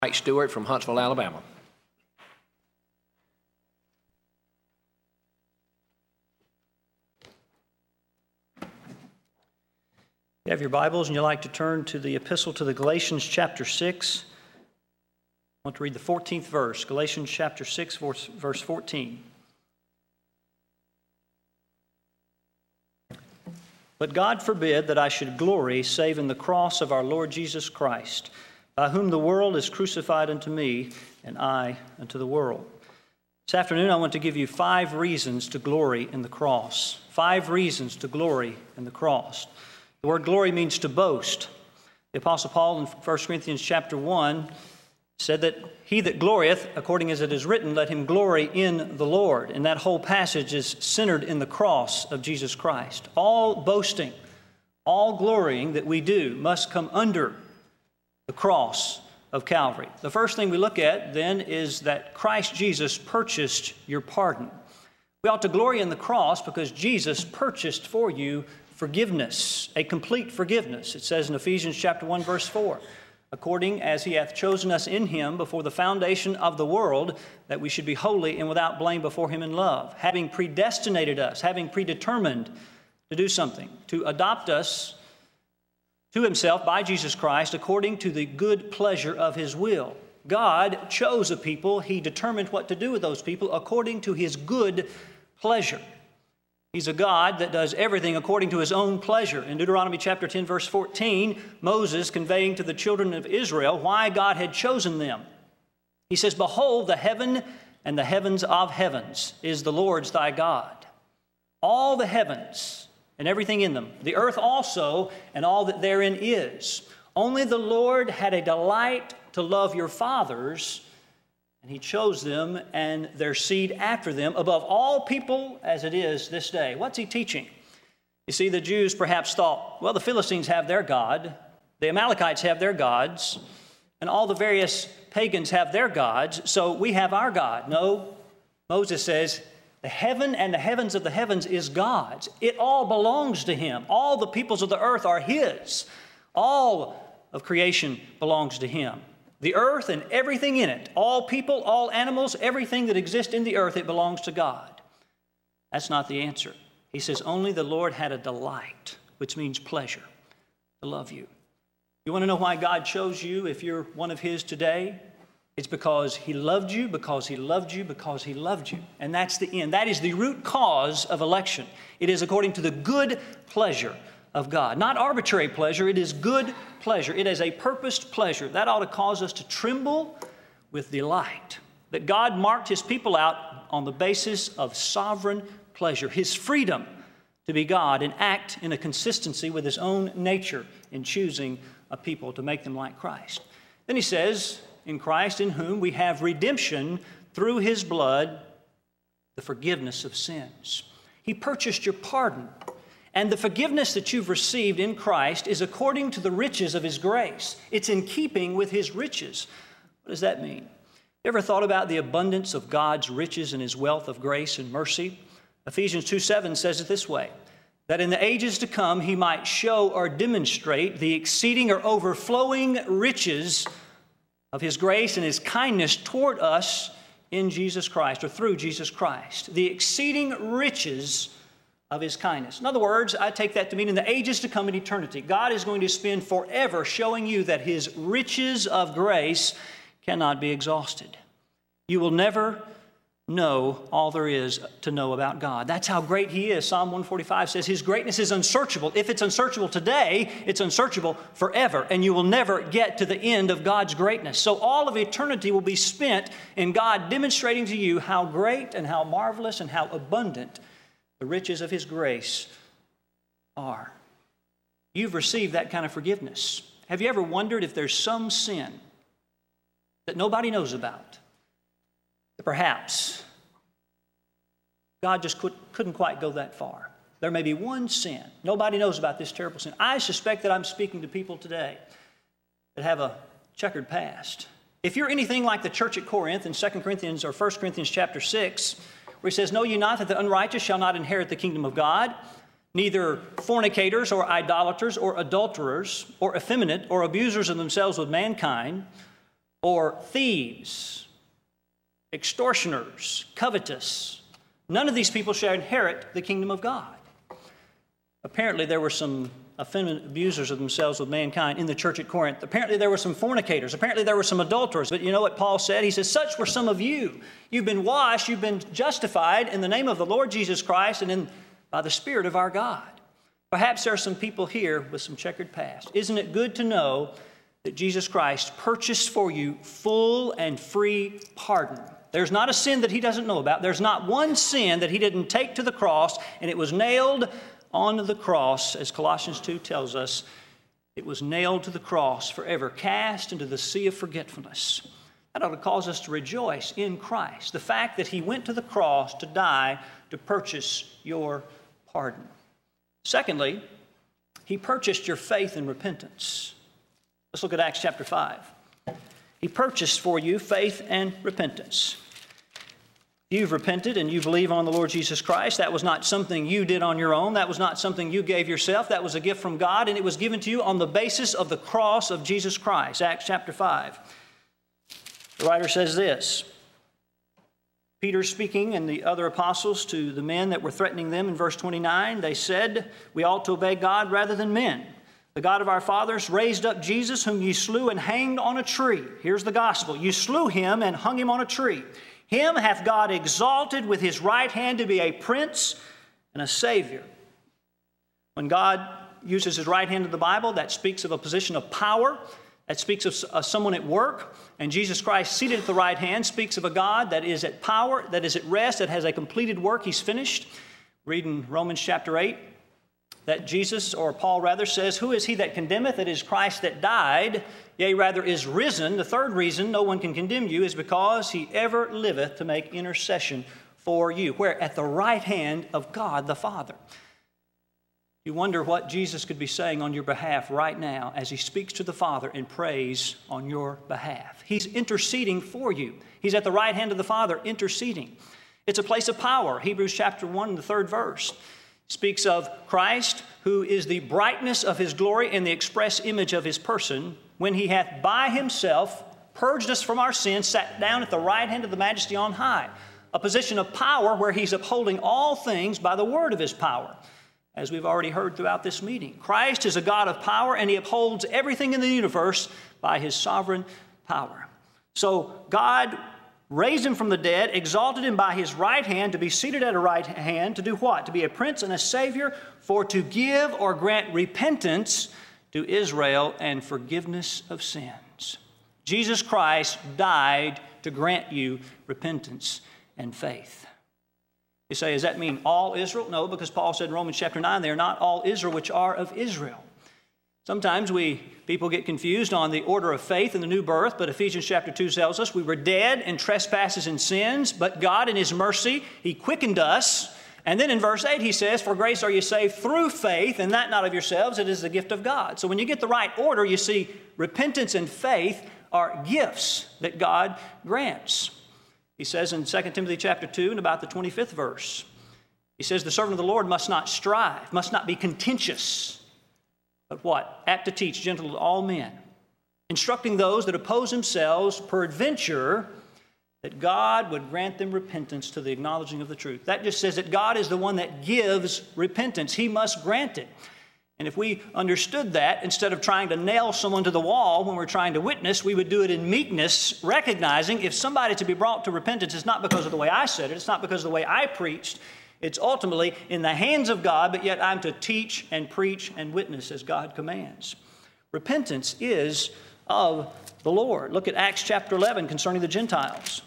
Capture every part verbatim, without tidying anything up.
Mike Stewart from Huntsville, Alabama. You have your Bibles and you'd like to turn to the Epistle to the Galatians chapter six. I want to read the fourteenth verse, Galatians chapter six, verse fourteen. But God forbid that I should glory save in the cross of our Lord Jesus Christ, by whom the world is crucified unto me, and I unto the world. This afternoon I want to give you five reasons to glory in the cross. Five reasons to glory in the cross. The word glory means to boast. The Apostle Paul in First Corinthians chapter one said that he that glorieth, according as it is written, let him glory in the Lord. And that whole passage is centered in the cross of Jesus Christ. All boasting, all glorying that we do must come under the cross of Calvary. The first thing we look at then is that Christ Jesus purchased your pardon. We ought to glory in the cross because Jesus purchased for you forgiveness, a complete forgiveness. It says in Ephesians chapter one, verse four, according as he hath chosen us in him before the foundation of the world, that we should be holy and without blame before him in love, having predestinated us, having predetermined to do something, to adopt us to himself by Jesus Christ according to the good pleasure of his will. God chose a people. He determined what to do with those people according to his good pleasure. He's a God that does everything according to his own pleasure. In Deuteronomy chapter ten, verse fourteen, Moses conveying to the children of Israel why God had chosen them. He says, behold, the heaven and the heavens of heavens is the Lord's thy God. All the heavens and everything in them, the earth also and all that therein is. Only the Lord had a delight to love your fathers, and he chose them and their seed after them above all people as it is this day. What's he teaching? You see, the Jews perhaps thought, well, the Philistines have their God, the Amalekites have their gods, and all the various pagans have their gods, so we have our God. No, Moses says, the heaven and the heavens of the heavens is God's. It all belongs to him. All the peoples of the earth are his. All of creation belongs to him. The earth and everything in it, all people, all animals, everything that exists in the earth, it belongs to God. That's not the answer. He says, only the Lord had a delight, which means pleasure, to love you. You want to know why God chose you if you're one of his today? It's because he loved you, because he loved you, because he loved you. And that's the end. That is the root cause of election. It is according to the good pleasure of God. Not arbitrary pleasure, it is good pleasure. It is a purposed pleasure. That ought to cause us to tremble with delight. That God marked his people out on the basis of sovereign pleasure, his freedom to be God and act in a consistency with his own nature in choosing a people to make them like Christ. Then he says, in Christ, in whom we have redemption through his blood, the forgiveness of sins. He purchased your pardon. And the forgiveness that you've received in Christ is according to the riches of his grace. It's in keeping with his riches. What does that mean? You ever thought about the abundance of God's riches and his wealth of grace and mercy? Ephesians two seven says it this way, that in the ages to come he might show or demonstrate the exceeding or overflowing riches of his grace and his kindness toward us in Jesus Christ, or through Jesus Christ. The exceeding riches of his kindness. In other words, I take that to mean in the ages to come in eternity, God is going to spend forever showing you that his riches of grace cannot be exhausted. You will never know all there is to know about God. That's how great he is. Psalm one forty-five says his greatness is unsearchable. If it's unsearchable today, it's unsearchable forever, and you will never get to the end of God's greatness. So all of eternity will be spent in God demonstrating to you how great and how marvelous and how abundant the riches of his grace are. You've received that kind of forgiveness. Have you ever wondered if there's some sin that nobody knows about? That perhaps God just could, couldn't quite go that far. There may be one sin. Nobody knows about this terrible sin. I suspect that I'm speaking to people today that have a checkered past. If you're anything like the church at Corinth in Second Corinthians or First Corinthians chapter six, where he says, know ye not that the unrighteous shall not inherit the kingdom of God? Neither fornicators or idolaters or adulterers or effeminate or abusers of themselves with mankind or thieves, extortioners, covetous. None of these people shall inherit the kingdom of God. Apparently, there were some effeminate abusers of themselves with mankind in the church at Corinth. Apparently, there were some fornicators. Apparently, there were some adulterers. But you know what Paul said? He says, such were some of you. You've been washed, you've been justified in the name of the Lord Jesus Christ and in, by the Spirit of our God. Perhaps there are some people here with some checkered past. Isn't it good to know that Jesus Christ purchased for you full and free pardon? There's not a sin that he doesn't know about. There's not one sin that he didn't take to the cross, and it was nailed onto the cross, as Colossians two tells us. It was nailed to the cross, forever cast into the sea of forgetfulness. That ought to cause us to rejoice in Christ, the fact that he went to the cross to die to purchase your pardon. Secondly, he purchased your faith and repentance. Let's look at Acts chapter five. He purchased for you faith and repentance. You've repented and you believe on the Lord Jesus Christ. That was not something you did on your own. That was not something you gave yourself. That was a gift from God, and it was given to you on the basis of the cross of Jesus Christ. Acts chapter five. The writer says this. Peter speaking and the other apostles to the men that were threatening them in verse twenty-nine, they said, we ought to obey God rather than men. The God of our fathers raised up Jesus, whom ye slew and hanged on a tree. Here's the gospel. You slew him and hung him on a tree. Him hath God exalted with his right hand to be a prince and a savior. When God uses his right hand in the Bible, that speaks of a position of power. That speaks of uh, someone at work. And Jesus Christ seated at the right hand speaks of a God that is at power, that is at rest, that has a completed work. He's finished. Read in Romans chapter eight. That Jesus, or Paul rather, says, who is he that condemneth? It is Christ that died, yea, rather is risen. The third reason no one can condemn you is because he ever liveth to make intercession for you. Where? At the right hand of God the Father. You wonder what Jesus could be saying on your behalf right now as he speaks to the Father and prays on your behalf. He's interceding for you. He's at the right hand of the Father interceding. It's a place of power. Hebrews chapter one, the third verse. Speaks of Christ, who is the brightness of his glory and the express image of his person, when he hath by himself purged us from our sins, sat down at the right hand of the majesty on high, a position of power where he's upholding all things by the word of his power, as we've already heard throughout this meeting. Christ is a God of power, and he upholds everything in the universe by his sovereign power. So God raised him from the dead, exalted him by his right hand to be seated at a right hand, to do what? To be a prince and a savior, for to give or grant repentance to Israel and forgiveness of sins. Jesus Christ died to grant you repentance and faith. You say, does that mean all Israel? No, because Paul said in Romans chapter nine, they are not all Israel which are of Israel. Sometimes we people get confused on the order of faith and the new birth, but Ephesians chapter two tells us we were dead in trespasses and sins, but God in his mercy, he quickened us. And then in verse eight he says, for grace are you saved through faith, and that not of yourselves, it is the gift of God. So when you get the right order, you see repentance and faith are gifts that God grants. He says in Second Timothy chapter two and about the twenty-fifth verse, he says the servant of the Lord must not strive, must not be contentious, but what? Apt to teach, gentle to all men, instructing those that oppose themselves, peradventure, that God would grant them repentance to the acknowledging of the truth. That just says that God is the one that gives repentance. He must grant it. And if we understood that, instead of trying to nail someone to the wall when we're trying to witness, we would do it in meekness, recognizing if somebody to be brought to repentance, it's not because of the way I said it, it's not because of the way I preached, it's ultimately in the hands of God, but yet I'm to teach and preach and witness as God commands. Repentance is of the Lord. Look at Acts chapter eleven concerning the Gentiles.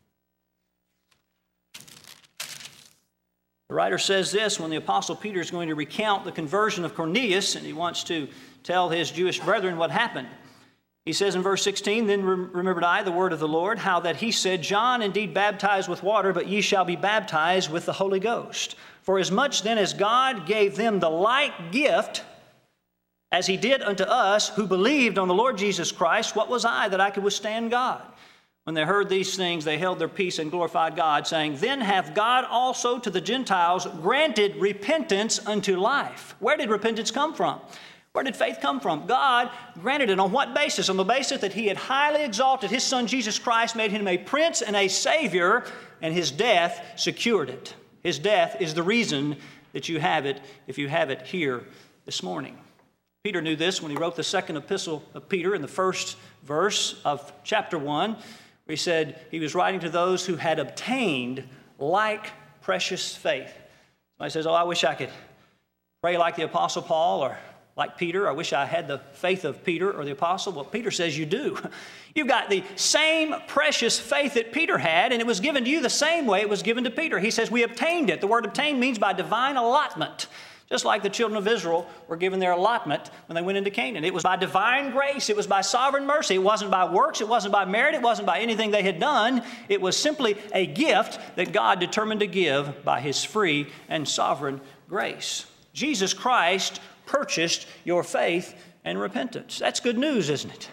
The writer says this when the Apostle Peter is going to recount the conversion of Cornelius, and he wants to tell his Jewish brethren what happened. He says in verse sixteen, then remembered I the word of the Lord, how that he said, John indeed baptized with water, but ye shall be baptized with the Holy Ghost. For as much then as God gave them the like gift, as he did unto us who believed on the Lord Jesus Christ, what was I that I could withstand God? When they heard these things, they held their peace and glorified God, saying, then hath God also to the Gentiles granted repentance unto life. Where did repentance come from? Where did faith come from? God granted it on what basis? On the basis that He had highly exalted His Son Jesus Christ, made Him a prince and a Savior, and His death secured it. His death is the reason that you have it, if you have it here this morning. Peter knew this when he wrote the second epistle of Peter in the first verse of chapter one, where he said he was writing to those who had obtained like precious faith. Somebody says, oh, I wish I could pray like the Apostle Paul or like Peter. I wish I had the faith of Peter or the Apostle. Well, Peter says you do. You've got the same precious faith that Peter had, and it was given to you the same way it was given to Peter. He says we obtained it. The word obtained means by divine allotment. Just like the children of Israel were given their allotment when they went into Canaan. It was by divine grace. It was by sovereign mercy. It wasn't by works. It wasn't by merit. It wasn't by anything they had done. It was simply a gift that God determined to give by His free and sovereign grace. Jesus Christ purchased your faith and repentance. That's good news, isn't it?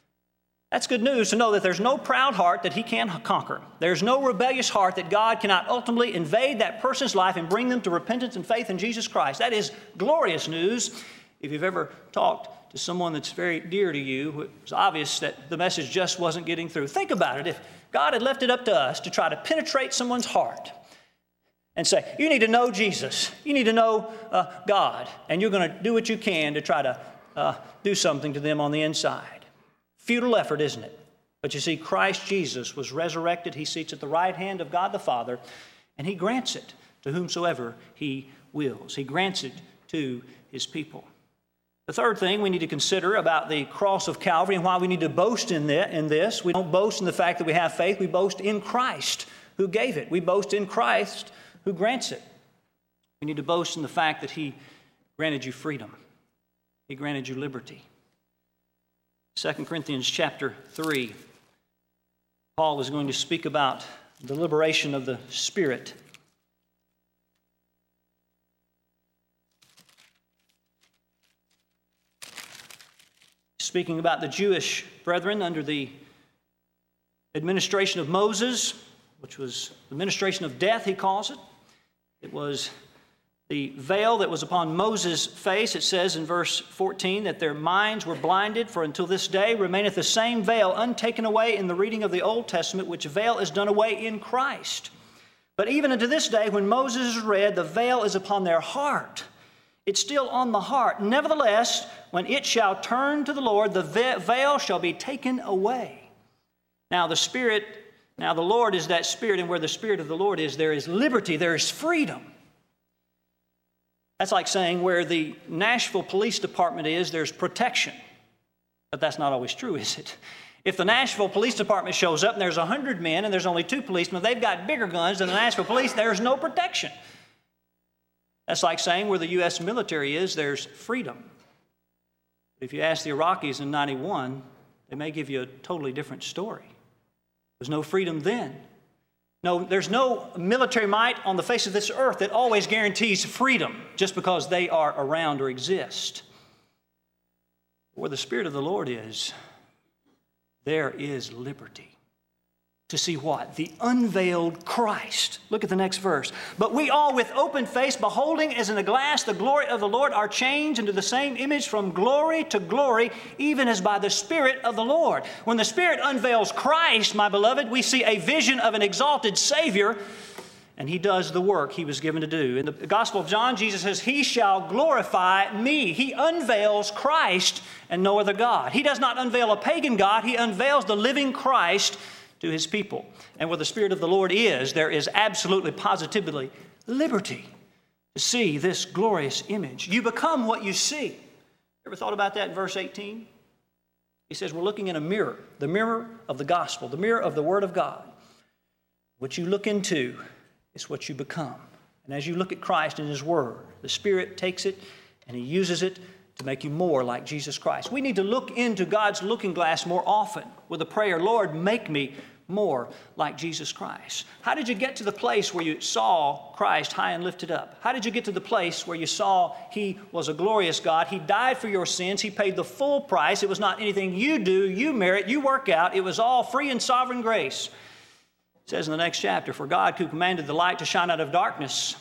That's good news to know that there's no proud heart that He can't conquer. There's no rebellious heart that God cannot ultimately invade that person's life and bring them to repentance and faith in Jesus Christ. That is glorious news. If you've ever talked to someone that's very dear to you, it's obvious that the message just wasn't getting through. Think about it. If God had left it up to us to try to penetrate someone's heart and say, you need to know Jesus, you need to know uh, God, and you're going to do what you can to try to uh, do something to them on the inside. Futile effort, isn't it? But you see, Christ Jesus was resurrected. He sits at the right hand of God the Father, and He grants it to whomsoever He wills. He grants it to His people. The third thing we need to consider about the cross of Calvary and why we need to boast in this, we don't boast in the fact that we have faith. We boast in Christ who gave it. We boast in Christ who grants it. We need to boast in the fact that He granted you freedom. He granted you liberty. Second Corinthians chapter three, Paul is going to speak about the liberation of the Spirit. Speaking about the Jewish brethren under the administration of Moses, which was the administration of death, he calls it. It was the veil that was upon Moses' face. It says in verse fourteen that their minds were blinded, for until this day remaineth the same veil untaken away in the reading of the Old Testament, which veil is done away in Christ. But even unto this day, when Moses is read, the veil is upon their heart. It's still on the heart. Nevertheless, when it shall turn to the Lord, the veil shall be taken away. Now the Spirit, now the Lord is that Spirit, and where the Spirit of the Lord is, there is liberty, there is freedom. That's like saying where the Nashville Police Department is, there's protection. But that's not always true, is it? If the Nashville Police Department shows up and there's one hundred men and there's only two policemen, they've got bigger guns than the Nashville Police, there's no protection. That's like saying where the U S military is, there's freedom. But if you ask the Iraqis in ninety-one, they may give you a totally different story. There's no freedom then. No, there's no military might on the face of this earth that always guarantees freedom just because they are around or exist. Where the Spirit of the Lord is, there is liberty. To see what? The unveiled Christ. Look at the next verse. But we all with open face, beholding as in a glass the glory of the Lord, are changed into the same image from glory to glory, even as by the Spirit of the Lord. When the Spirit unveils Christ, my beloved, we see a vision of an exalted Savior, and He does the work He was given to do. In the Gospel of John, Jesus says, He shall glorify me. He unveils Christ and no other God. He does not unveil a pagan God. He unveils the living Christ to His people. And where the Spirit of the Lord is, there is absolutely, positively liberty to see this glorious image. You become what you see. Ever thought about that in verse eighteen? He says we're looking in a mirror, the mirror of the gospel, the mirror of the Word of God. What you look into is what you become. And as you look at Christ and His Word, the Spirit takes it and He uses it to make you more like Jesus Christ. We need to look into God's looking glass more often with a prayer, Lord, make me more like Jesus Christ. How did you get to the place where you saw Christ high and lifted up? How did you get to the place where you saw He was a glorious God? He died for your sins. He paid the full price. It was not anything you do, you merit, you work out. It was all free and sovereign grace. It says in the next chapter, for God who commanded the light to shine out of darkness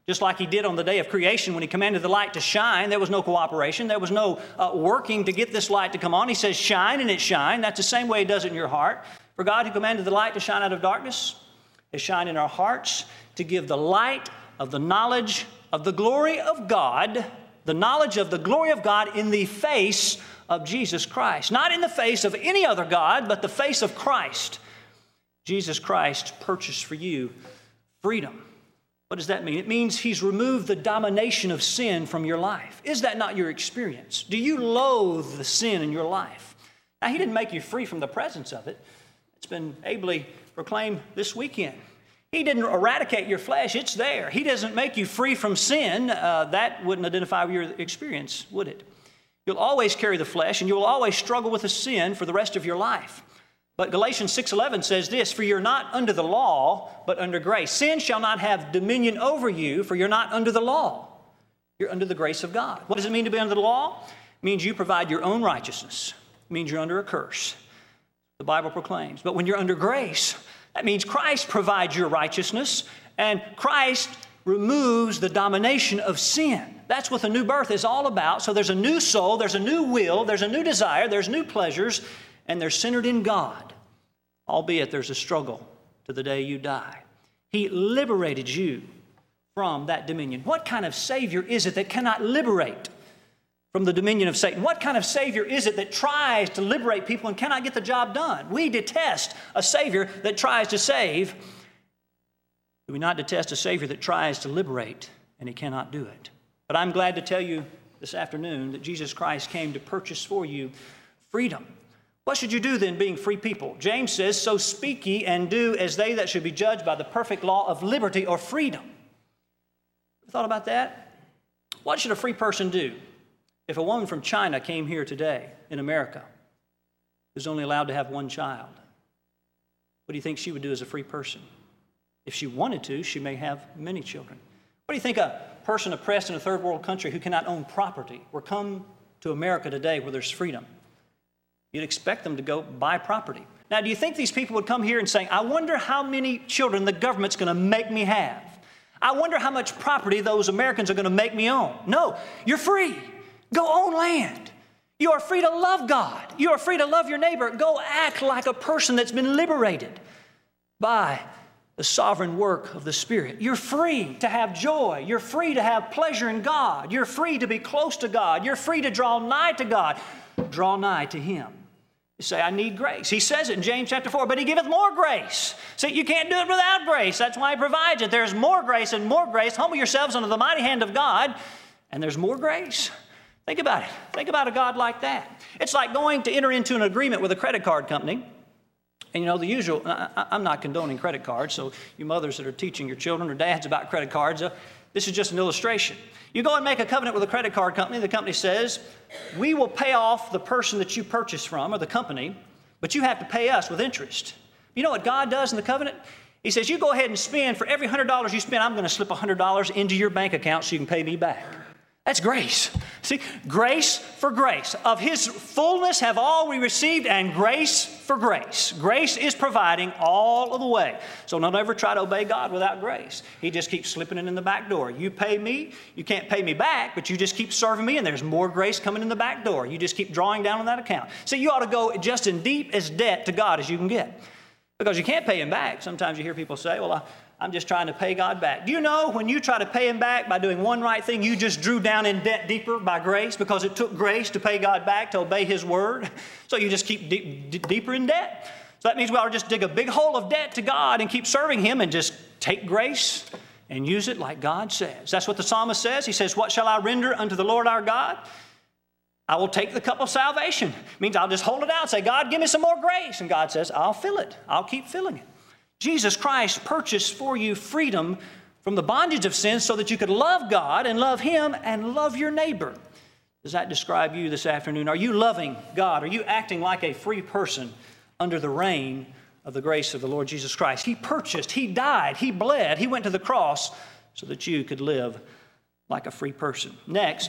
Just like he did on the day of creation when he commanded the light to shine, there was no cooperation. There was no uh, working to get this light to come on. He says, shine, and it shined. That's the same way he does it in your heart. For God who commanded the light to shine out of darkness has shined in our hearts to give the light of the knowledge of the glory of God, the knowledge of the glory of God in the face of Jesus Christ. Not in the face of any other God, but the face of Christ. Jesus Christ purchased for you freedom. What does that mean? It means he's removed the domination of sin from your life. Is that not your experience? Do you loathe the sin in your life? Now, he didn't make you free from the presence of it. It's been ably proclaimed this weekend. He didn't eradicate your flesh. It's there. He doesn't make you free from sin. Uh, that wouldn't identify with your experience, would it? You'll always carry the flesh, and you'll always struggle with the sin for the rest of your life. But Galatians six eleven says this, for you're not under the law, but under grace. Sin shall not have dominion over you, for you're not under the law. You're under the grace of God. What does it mean to be under the law? It means you provide your own righteousness. It means you're under a curse. The Bible proclaims. But when you're under grace, that means Christ provides your righteousness, and Christ removes the domination of sin. That's what the new birth is all about. So there's a new soul, there's a new will, there's a new desire, there's new pleasures, and they're centered in God, albeit there's a struggle to the day you die. He liberated you from that dominion. What kind of Savior is it that cannot liberate from the dominion of Satan? What kind of Savior is it that tries to liberate people and cannot get the job done? We detest a Savior that tries to save. Do we not detest a Savior that tries to liberate and he cannot do it? But I'm glad to tell you this afternoon that Jesus Christ came to purchase for you freedom. What should you do then, being free people? James says, so speak ye and do as they that should be judged by the perfect law of liberty or freedom. Ever thought about that? What should a free person do? If a woman from China came here today in America, who's only allowed to have one child, what do you think she would do as a free person? If she wanted to, she may have many children. What do you think a person oppressed in a third world country who cannot own property will come to America today where there's freedom? You'd expect them to go buy property. Now, do you think these people would come here and say, I wonder how many children the government's going to make me have? I wonder how much property those Americans are going to make me own? No, you're free. Go own land. You are free to love God. You are free to love your neighbor. Go act like a person that's been liberated by the sovereign work of the Spirit. You're free to have joy. You're free to have pleasure in God. You're free to be close to God. You're free to draw nigh to God. Draw nigh to Him. You say, I need grace. He says it in James chapter four, but He giveth more grace. See, you can't do it without grace. That's why He provides it. There's more grace and more grace. Humble yourselves under the mighty hand of God, and there's more grace. Think about it. Think about a God like that. It's like going to enter into an agreement with a credit card company. And you know, the usual, I, I'm not condoning credit cards, so you mothers that are teaching your children or dads about credit cards, uh, this is just an illustration. You go and make a covenant with a credit card company. The company says, we will pay off the person that you purchased from, or the company, but you have to pay us with interest. You know what God does in the covenant? He says, you go ahead and spend, for every one hundred dollars you spend, I'm going to slip one hundred dollars into your bank account so you can pay me back. That's grace. See, grace for grace. Of His fullness have all we received, and grace for grace. Grace is providing all of the way. So don't ever try to obey God without grace. He just keeps slipping it in the back door. You pay me, you can't pay me back, but you just keep serving me, and there's more grace coming in the back door. You just keep drawing down on that account. So you ought to go just in deep as debt to God as you can get. Because you can't pay Him back. Sometimes you hear people say, well, I, I'm just trying to pay God back. Do you know when you try to pay Him back by doing one right thing, you just drew down in debt deeper by grace, because it took grace to pay God back, to obey His word. So you just keep deep, deeper in debt. So that means we ought to just dig a big hole of debt to God and keep serving Him and just take grace and use it like God says. That's what the psalmist says. He says, what shall I render unto the Lord our God? I will take the cup of salvation. It means I'll just hold it out and say, God, give me some more grace. And God says, I'll fill it. I'll keep filling it. Jesus Christ purchased for you freedom from the bondage of sin so that you could love God and love Him and love your neighbor. Does that describe you this afternoon? Are you loving God? Are you acting like a free person under the reign of the grace of the Lord Jesus Christ? He purchased, He died, He bled, He went to the cross so that you could live like a free person. Next,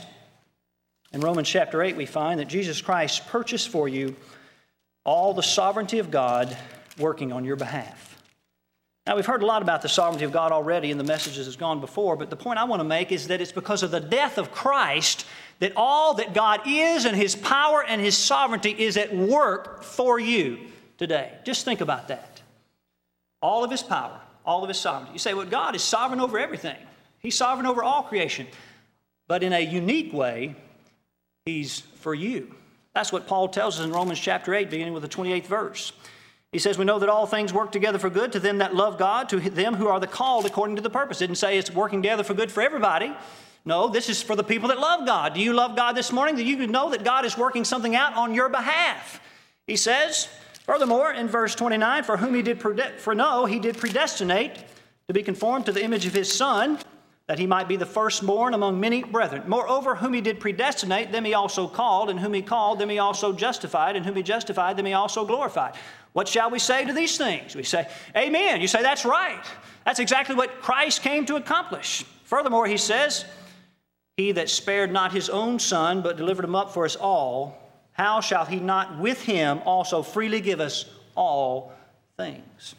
in Romans chapter eight, we find that Jesus Christ purchased for you all the sovereignty of God working on your behalf. Now, we've heard a lot about the sovereignty of God already in the messages that's gone before, but the point I want to make is that it's because of the death of Christ that all that God is and His power and His sovereignty is at work for you today. Just think about that. All of His power, all of His sovereignty. You say, well, God is sovereign over everything. He's sovereign over all creation. But in a unique way, He's for you. That's what Paul tells us in Romans chapter eight, beginning with the twenty-eighth verse. He says, we know that all things work together for good to them that love God, to them who are the called according to the purpose. It didn't say it's working together for good for everybody. No, this is for the people that love God. Do you love God this morning? Do you know that God is working something out on your behalf? He says, furthermore, in verse twenty-nine, for whom He did foreknow, He did predestinate to be conformed to the image of His Son, that He might be the firstborn among many brethren. Moreover, whom He did predestinate, them He also called, and whom He called, them He also justified, and whom He justified, them He also glorified. What shall we say to these things? We say, amen. You say, that's right. That's exactly what Christ came to accomplish. Furthermore, He says, He that spared not His own Son, but delivered Him up for us all, how shall He not with Him also freely give us all things?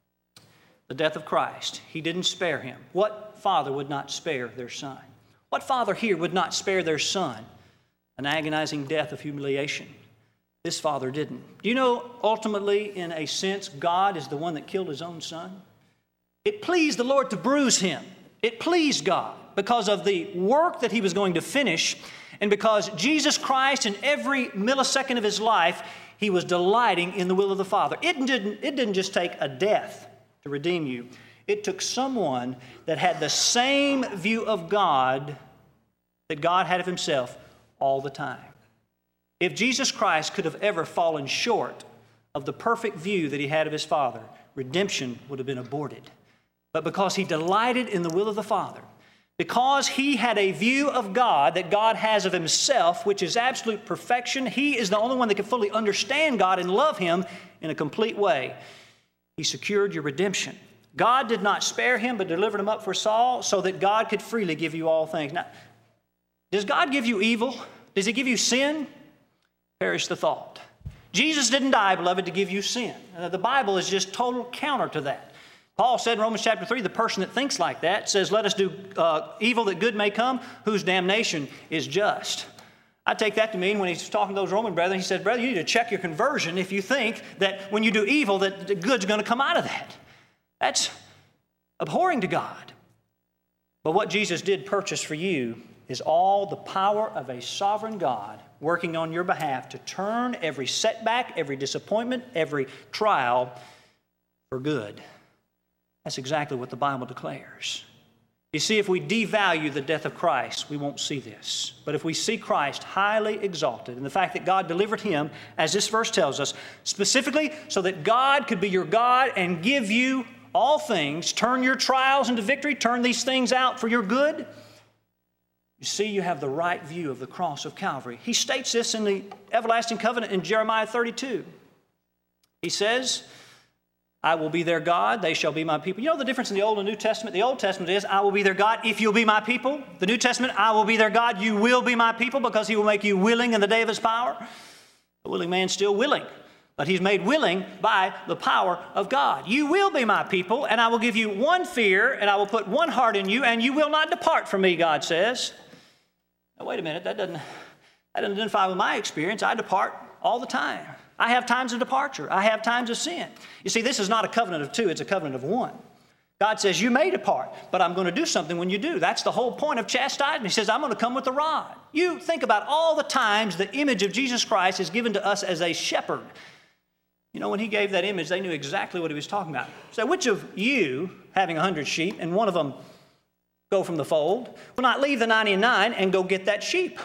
The death of Christ, He didn't spare Him. What father would not spare their son? What father here would not spare their son an agonizing death of humiliation? This father didn't. Do you know, ultimately, in a sense, God is the one that killed His own son? It pleased the Lord to bruise Him. It pleased God because of the work that He was going to finish, and because Jesus Christ, in every millisecond of His life, He was delighting in the will of the Father. It didn't, it didn't just take a death to redeem you. It took someone that had the same view of God that God had of Himself all the time. If Jesus Christ could have ever fallen short of the perfect view that He had of His Father, redemption would have been aborted. But because He delighted in the will of the Father, because He had a view of God that God has of Himself, which is absolute perfection, He is the only one that can fully understand God and love Him in a complete way. He secured your redemption. God did not spare Him, but delivered Him up for Saul so that God could freely give you all things. Now, does God give you evil? Does He give you sin? Perish the thought. Jesus didn't die, beloved, to give you sin. Uh, the Bible is just total counter to that. Paul said in Romans chapter three, the person that thinks like that says, let us do uh, evil that good may come, whose damnation is just. I take that to mean when he's talking to those Roman brethren, he said, brother, you need to check your conversion if you think that when you do evil that the good's going to come out of that. That's abhorring to God. But what Jesus did purchase for you is all the power of a sovereign God working on your behalf to turn every setback, every disappointment, every trial for good. That's exactly what the Bible declares. You see, if we devalue the death of Christ, we won't see this. But if we see Christ highly exalted and the fact that God delivered Him, as this verse tells us, specifically so that God could be your God and give you all things, turn your trials into victory, turn these things out for your good, you see, you have the right view of the cross of Calvary. He states this in the everlasting covenant in Jeremiah thirty-two. He says, I will be their God, they shall be my people. You know the difference in the Old and New Testament? The Old Testament is, I will be their God if you'll be my people. The New Testament, I will be their God, you will be my people because He will make you willing in the day of His power. The willing man's still willing, but he's made willing by the power of God. You will be my people, and I will give you one fear, and I will put one heart in you, and you will not depart from me, God says. Now, wait a minute, that doesn't, that doesn't identify with my experience. I depart all the time. I have times of departure. I have times of sin. You see, this is not a covenant of two, it's a covenant of one. God says, you may depart, but I'm going to do something when you do. That's the whole point of chastisement. He says, I'm going to come with the rod. You think about all the times the image of Jesus Christ is given to us as a shepherd. You know, when He gave that image, they knew exactly what He was talking about. So which of you, having a hundred sheep, and one of them go from the fold, will not leave the ninety-nine and go get that sheep?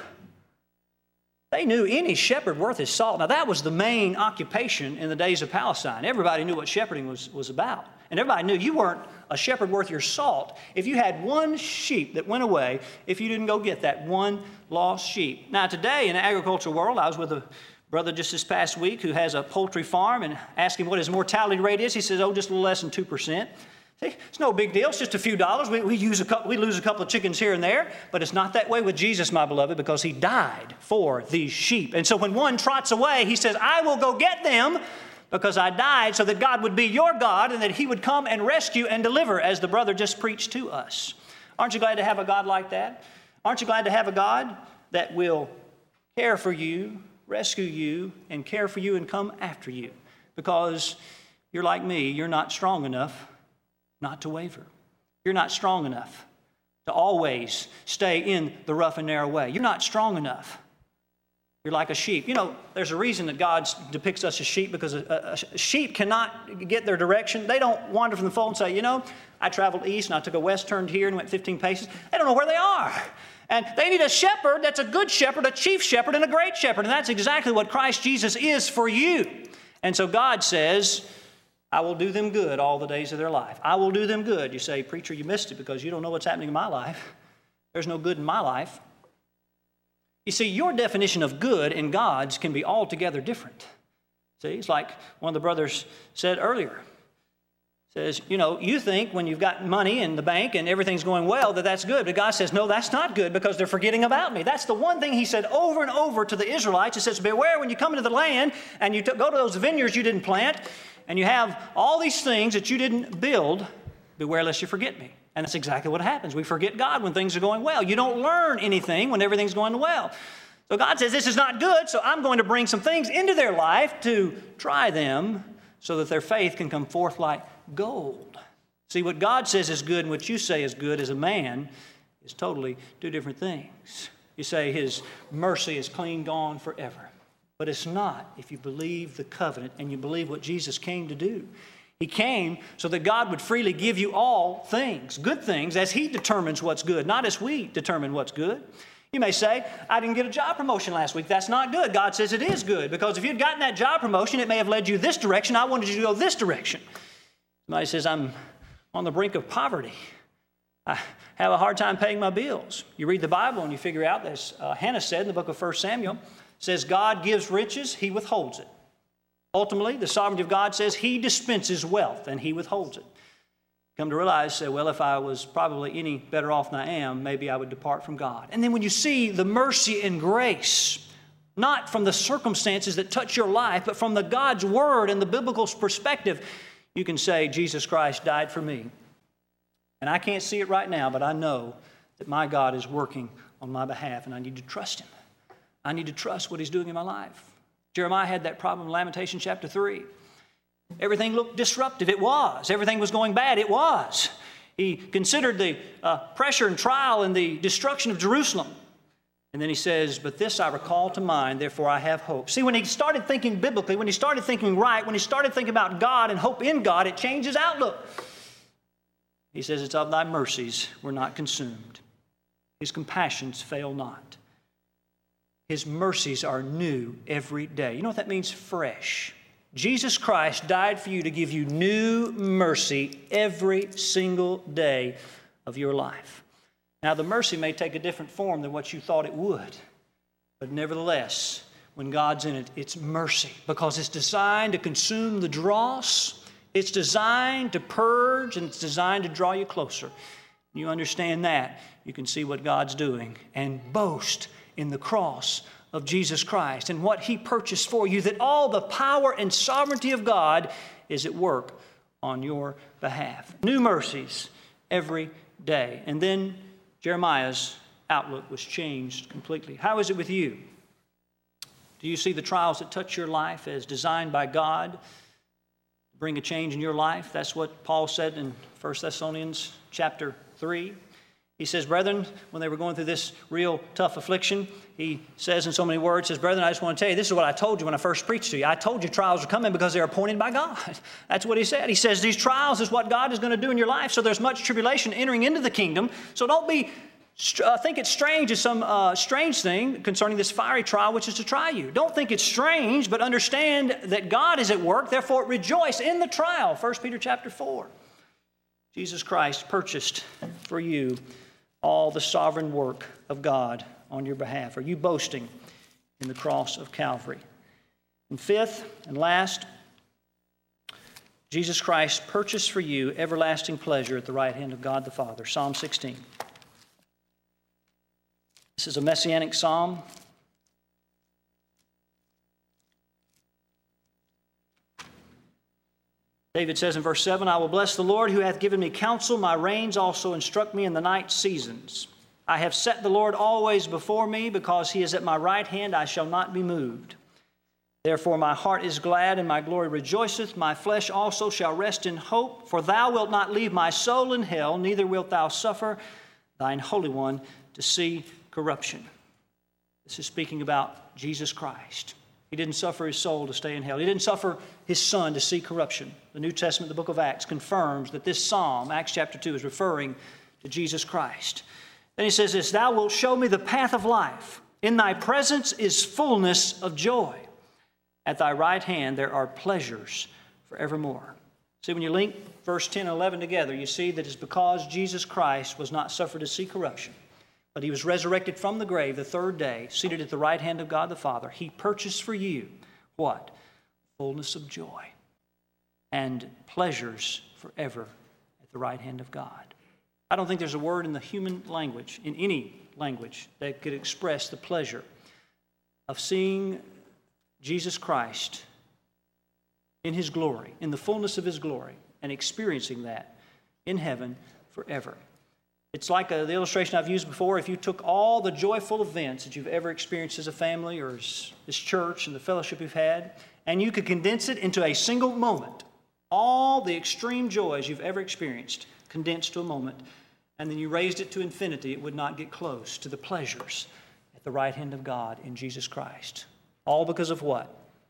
They knew any shepherd worth his salt. Now, that was the main occupation in the days of Palestine. Everybody knew what shepherding was, was about. And everybody knew you weren't a shepherd worth your salt if you had one sheep that went away, if you didn't go get that one lost sheep. Now, today in the agricultural world, I was with a brother just this past week who has a poultry farm, and asked him what his mortality rate is. He says, oh, just a little less than two percent. See, it's no big deal. It's just a few dollars. We, we, use a couple, we lose a couple of chickens here and there, but it's not that way with Jesus, my beloved, because He died for these sheep. And so when one trots away, He says, I will go get them, because I died so that God would be your God and that He would come and rescue and deliver, as the brother just preached to us. Aren't you glad to have a God like that? Aren't you glad to have a God that will care for you, rescue you, and care for you and come after you? Because you're like me, you're not strong enough not to waver. You're not strong enough to always stay in the rough and narrow way. You're not strong enough. You're like a sheep. You know, there's a reason that God depicts us as sheep, because a, a, a sheep cannot get their direction. They don't wander from the fold and say, you know, I traveled east and I took a west turn here and went fifteen paces. They don't know where they are. And they need a shepherd that's a good shepherd, a chief shepherd, and a great shepherd. And that's exactly what Christ Jesus is for you. And so God says, I will do them good all the days of their life. I will do them good. You say, preacher, you missed it because you don't know what's happening in my life. There's no good in my life. You see, your definition of good and God's can be altogether different. See, it's like one of the brothers said earlier. Says, you know, you think when you've got money in the bank and everything's going well that that's good. But God says, no, that's not good because they're forgetting about me. That's the one thing He said over and over to the Israelites. He says, beware when you come into the land and you t- go to those vineyards you didn't plant and you have all these things that you didn't build, beware lest you forget me. And that's exactly what happens. We forget God when things are going well. You don't learn anything when everything's going well. So God says, this is not good, so I'm going to bring some things into their life to try them so that their faith can come forth like gold. See, what God says is good and what you say is good as a man is totally two different things. You say His mercy is clean gone forever. But it's not if you believe the covenant and you believe what Jesus came to do. He came so that God would freely give you all things, good things, as He determines what's good, not as we determine what's good. You may say, I didn't get a job promotion last week. That's not good. God says it is good, because if you'd gotten that job promotion, it may have led you this direction. I wanted you to go this direction. Somebody says, I'm on the brink of poverty. I have a hard time paying my bills. You read the Bible and you figure out, as uh, Hannah said in the book of First Samuel, says God gives riches, He withholds it. Ultimately, the sovereignty of God says He dispenses wealth and He withholds it. Come to realize, say, well, if I was probably any better off than I am, maybe I would depart from God. And then when you see the mercy and grace, not from the circumstances that touch your life, but from the God's Word and the biblical perspective, you can say, Jesus Christ died for me. And I can't see it right now, but I know that my God is working on my behalf, and I need to trust Him. I need to trust what He's doing in my life. Jeremiah had that problem in Lamentation chapter three. Everything looked disruptive. It was. Everything was going bad. It was. He considered the uh, pressure and trial and the destruction of Jerusalem. And then he says, but this I recall to mind, therefore I have hope. See, when he started thinking biblically, when he started thinking right, when he started thinking about God and hope in God, it changed his outlook. He says, it's of thy mercies we're not consumed. His compassions fail not. His mercies are new every day. You know what that means? Fresh. Jesus Christ died for you to give you new mercy every single day of your life. Now, the mercy may take a different form than what you thought it would. But nevertheless, when God's in it, it's mercy, because it's designed to consume the dross. It's designed to purge, and it's designed to draw you closer. You understand that, you can see what God's doing and boast in the cross of Jesus Christ and what He purchased for you, that all the power and sovereignty of God is at work on your behalf. New mercies every day. And then Jeremiah's outlook was changed completely. How is it with you? Do you see the trials that touch your life as designed by God to bring a change in your life? That's what Paul said in First Thessalonians chapter three. He says, brethren, when they were going through this real tough affliction, he says in so many words, says, brethren, I just want to tell you, this is what I told you when I first preached to you. I told you trials are coming because they're appointed by God. That's what he said. He says these trials is what God is going to do in your life. So there's much tribulation entering into the kingdom. So don't be, uh, think it's strange as some uh, strange thing concerning this fiery trial, which is to try you. Don't think it's strange, but understand that God is at work. Therefore, rejoice in the trial. First Peter chapter four. Jesus Christ purchased for you all the sovereign work of God on your behalf. Are you boasting in the cross of Calvary? And fifth and last, Jesus Christ purchased for you everlasting pleasure at the right hand of God the Father. Psalm sixteen. This is a messianic psalm. David says in verse seven, I will bless the Lord who hath given me counsel. My reins also instruct me in the night seasons. I have set the Lord always before me, because he is at my right hand, I shall not be moved. Therefore my heart is glad, and my glory rejoiceth. My flesh also shall rest in hope. For thou wilt not leave my soul in hell, neither wilt thou suffer thine Holy One to see corruption. This is speaking about Jesus Christ. He didn't suffer his soul to stay in hell. He didn't suffer his Son to see corruption. The New Testament, the book of Acts, confirms that this psalm, Acts chapter two, is referring to Jesus Christ. Then he says this, thou wilt show me the path of life. In thy presence is fullness of joy. At thy right hand there are pleasures forevermore. See, when you link verse ten and eleven together, you see that it's because Jesus Christ was not suffered to see corruption, but he was resurrected from the grave the third day, seated at the right hand of God the Father. He purchased for you what? Fullness of joy and pleasures forever at the right hand of God. I don't think there's a word in the human language, in any language, that could express the pleasure of seeing Jesus Christ in his glory, in the fullness of his glory, and experiencing that in heaven forever. It's like a, the illustration I've used before. If you took all the joyful events that you've ever experienced as a family or as this church and the fellowship you've had, and you could condense it into a single moment, all the extreme joys you've ever experienced condensed to a moment, and then you raised it to infinity, it would not get close to the pleasures at the right hand of God in Jesus Christ. All because of what?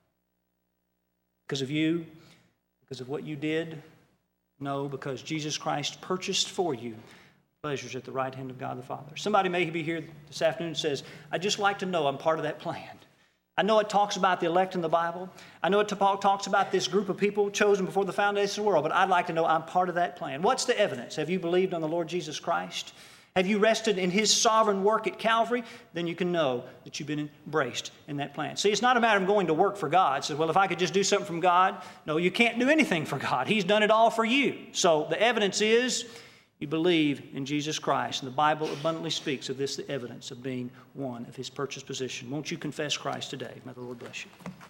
Because of you? Because of what you did? No, because Jesus Christ purchased for you pleasures at the right hand of God the Father. Somebody may be here this afternoon and says, I'd just like to know I'm part of that plan. I know it talks about the elect in the Bible. I know it talks about this group of people chosen before the foundation of the world, but I'd like to know I'm part of that plan. What's the evidence? Have you believed on the Lord Jesus Christ? Have you rested in his sovereign work at Calvary? Then you can know that you've been embraced in that plan. See, it's not a matter of going to work for God. So, well, if I could just do something from God. No, you can't do anything for God. He's done it all for you. So the evidence is you believe in Jesus Christ. And the Bible abundantly speaks of this, the evidence of being one of his purchased possession. Won't you confess Christ today? May the Lord bless you.